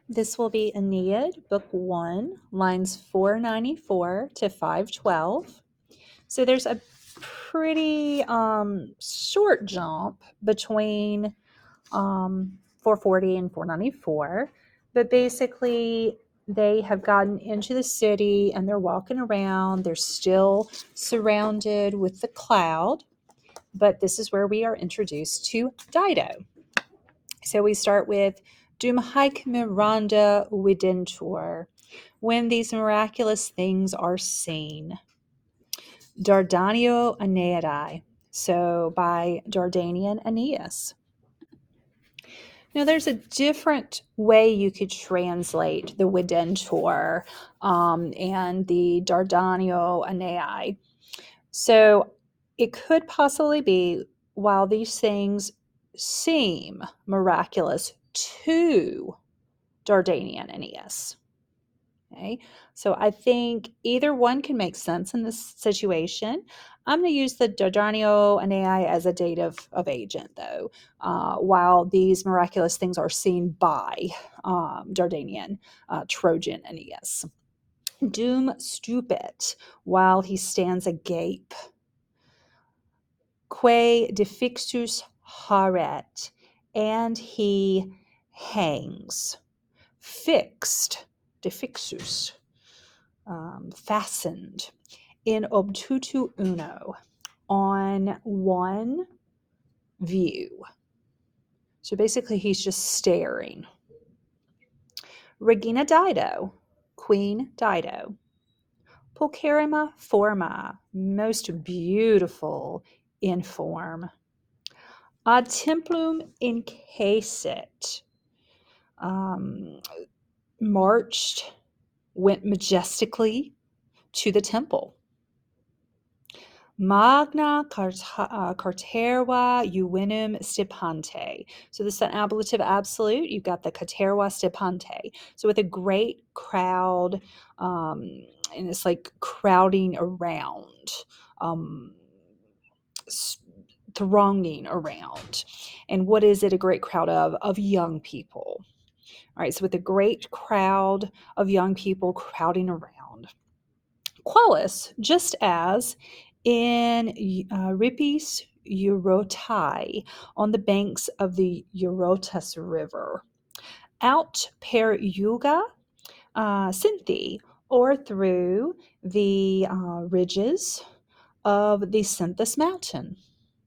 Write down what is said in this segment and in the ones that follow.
This will be Aeneid, Book 1, lines 494 to 512. So there's a pretty short jump between 440 and 494. But basically, they have gotten into the city and they're walking around. They're still surrounded with the cloud. But this is where we are introduced to Dido. So we start with Dum haec miranda videntur, when these miraculous things are seen. Dardanio Aeneadae, so by Dardanian Aeneas. Now, there's a different way you could translate the videntur and the Dardanio Aeneae. So it could possibly be, while these things seem miraculous to Dardanian Aeneas. Okay, so I think either one can make sense in this situation. I'm going to use the Dardanio Aeneae as a dative of agent, though, while these miraculous things are seen by Dardanian Trojan Aeneas. Dum stupit, while he stands agape. Que defixus haret, and he hangs. Fixed, defixus, fastened, in obtutu uno, on one view. So basically, he's just staring. Regina Dido, Queen Dido. Pulcherrima forma, most beautiful in form. Ad templum incessit, marched, went majestically to the temple. Magna carterva juvenum stipante. So this is an ablative absolute. You've got the caterva stipante. So with a great crowd, and it's like crowding around, thronging around. And what is it a great crowd of? Of young people. All right, so with a great crowd of young people crowding around. Qualis, just as in Ripis Eurotai, on the banks of the Eurotas River, out per Yuga Synthi, or through the ridges of the Cynthus mountain.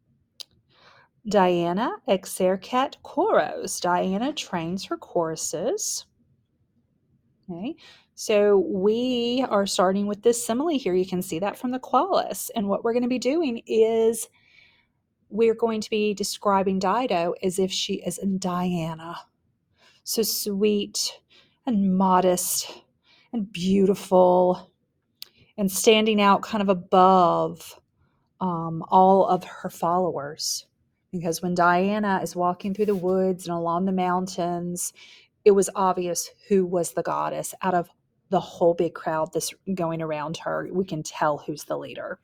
Diana exercat choros. Diana trains her choruses. Okay, so we are starting with this simile here. You can see that from the Qualis. And what we're going to be doing is we're going to be describing Dido as if she is in Diana. So sweet and modest and beautiful and standing out kind of above all of her followers. Because when Diana is walking through the woods and along the mountains, it was obvious who was the goddess. Out of the whole big crowd that's going around her, we can tell who's the leader.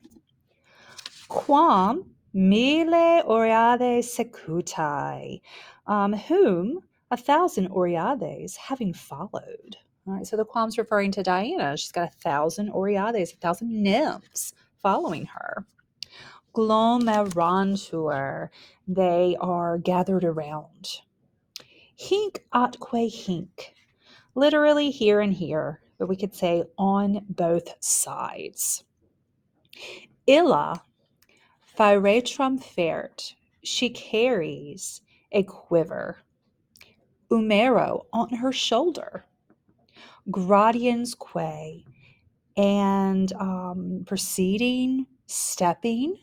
Quam mille Oreades secutai, whom 1,000 Oreades having followed. All right, so the quam's referring to Diana. She's got 1,000 Oreades, 1,000 nymphs following her. Glomerantur, they are gathered around. Hinc atque hinc, literally here and here, but we could say on both sides. Illa phaeretrum fert, she carries a quiver. Umero, on her shoulder. Gradiens que, and proceeding, stepping.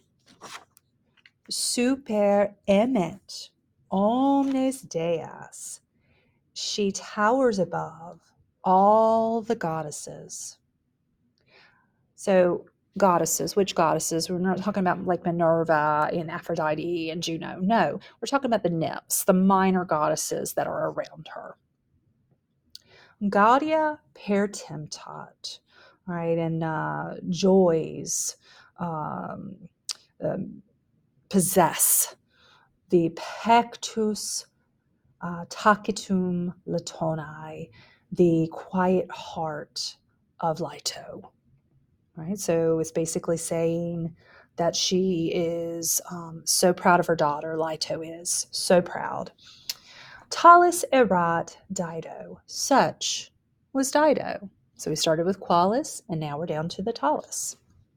Super emet, omnes deas, she towers above all the goddesses. So goddesses, which goddesses? We're not talking about like Minerva and Aphrodite and Juno. No, we're talking about the nymphs, the minor goddesses that are around her. Gaudia per temptat, right? And joys possess the pectus Tacitum Latonai, the quiet heart of Leto. Right? So it's basically saying that she is so proud of her daughter, Leto is so proud. Talis erat Dido. Such was Dido. So we started with Qualis, and now we're down to the Talis.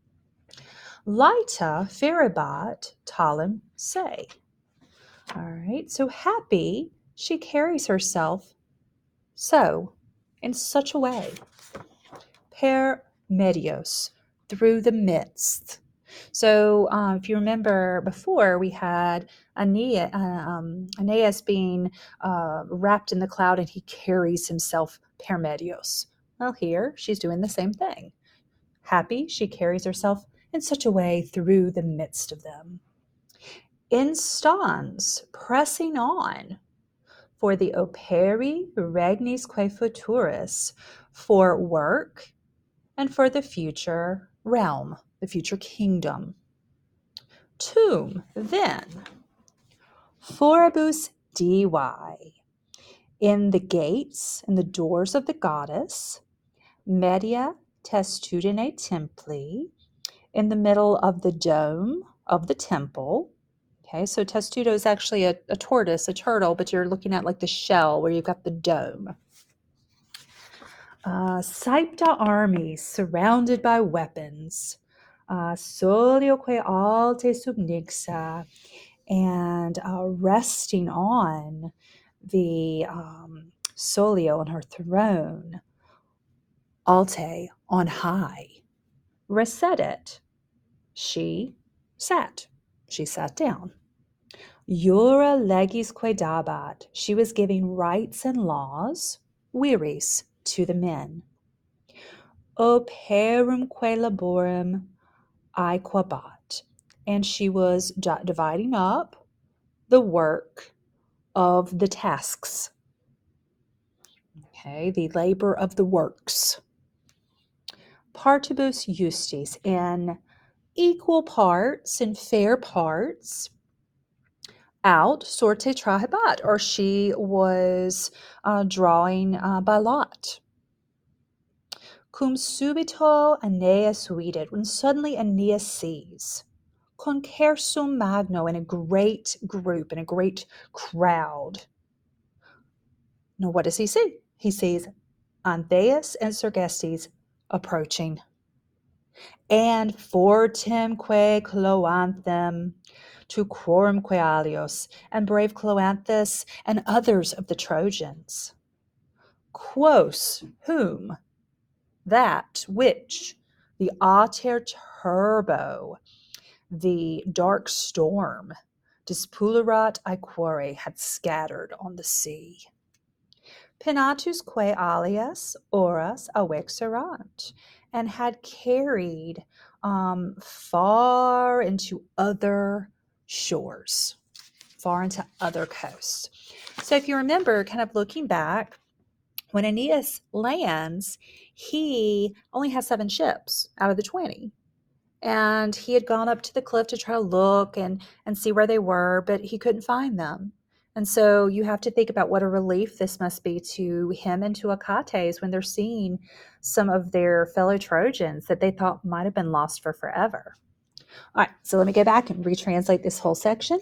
Lita feribat talim se. All right, so happy she carries herself so, in such a way. Per medios, through the midst. So if you remember before, we had Aeneas being wrapped in the cloud and he carries himself per medios. Well, here she's doing the same thing. Happy she carries herself in such a way through the midst of them. Instans, pressing on, for the operi regnis quae futuris, for work and for the future realm, the future kingdom. Tomb, then, foribus divi, in the gates and the doors of the goddess, media testudine templi, in the middle of the dome of the temple. Okay, so testudo is actually a tortoise, a turtle, but you're looking at like the shell where you've got the dome. Saepta armies surrounded by weapons. Solioque alte subnixa, and resting on the solio on her throne, alte on high. Resedet, she sat down. Jura legisque dabat, she was giving rights and laws, viris, to the men. Operumque laborem aequabat, and she was dividing up the work of the tasks. Okay, the labor of the works. Partibus justis, in equal parts, in fair parts, out sorte trahebat, or she was drawing by lot. Cum subito Aeneas vidit, when suddenly Aeneas sees, concursum magno, in a great group, in a great crowd. Now, what does he see? He sees Antheus and Sergestes approaching. And fortemque Cloanthem to quorumque alios, and brave Cloanthus and others of the Trojans. Quos, whom? That which the ater turbo, the dark storm, dispulerat aequore, had scattered on the sea. Penatusque alias oras avexerant, and had carried far into other shores, far into other coasts. So if you remember, kind of looking back, when Aeneas lands, he only has 7 ships out of the 20. And he had gone up to the cliff to try to look and see where they were, but he couldn't find them. And so you have to think about what a relief this must be to him and to Achates when they're seeing some of their fellow Trojans that they thought might have been lost for forever. All right, so let me go back and retranslate this whole section.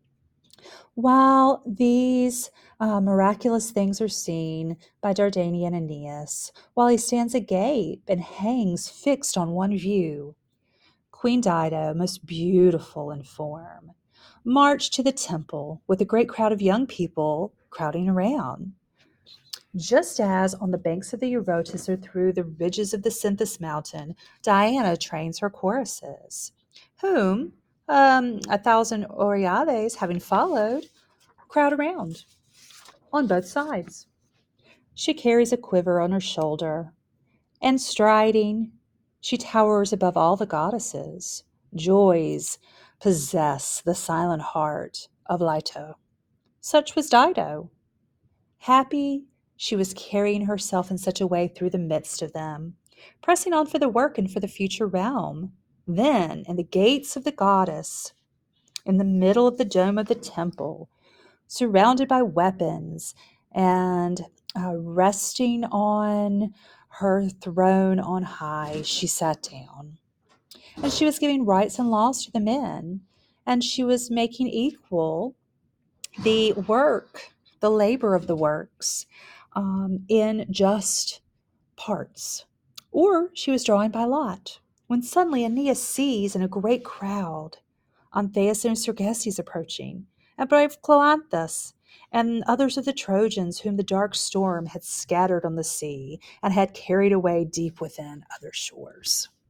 While these miraculous things are seen by Dardanian Aeneas, while he stands agape and hangs fixed on one view, Queen Dido, most beautiful in form, marched to the temple with a great crowd of young people crowding around. Just as on the banks of the Eurotas or through the ridges of the Cynthus mountain, Diana trains her choruses, whom 1,000 Oreades, having followed, crowd around on both sides. She carries a quiver on her shoulder, and striding, she towers above all the goddesses. Joys possess the silent heart of Leto. Such was Dido. Happy, she was carrying herself in such a way through the midst of them, pressing on for the work and for the future realm. Then, in the gates of the goddess, in the middle of the dome of the temple, surrounded by weapons, and resting on her throne on high, she sat down. And she was giving rights and laws to the men, and she was making equal the work, the labor of the works, in just parts. Or she was drawing by lot, when suddenly Aeneas sees in a great crowd Antheus and Sergestes approaching, and brave Cloanthus, and others of the Trojans whom the dark storm had scattered on the sea and had carried away deep within other shores.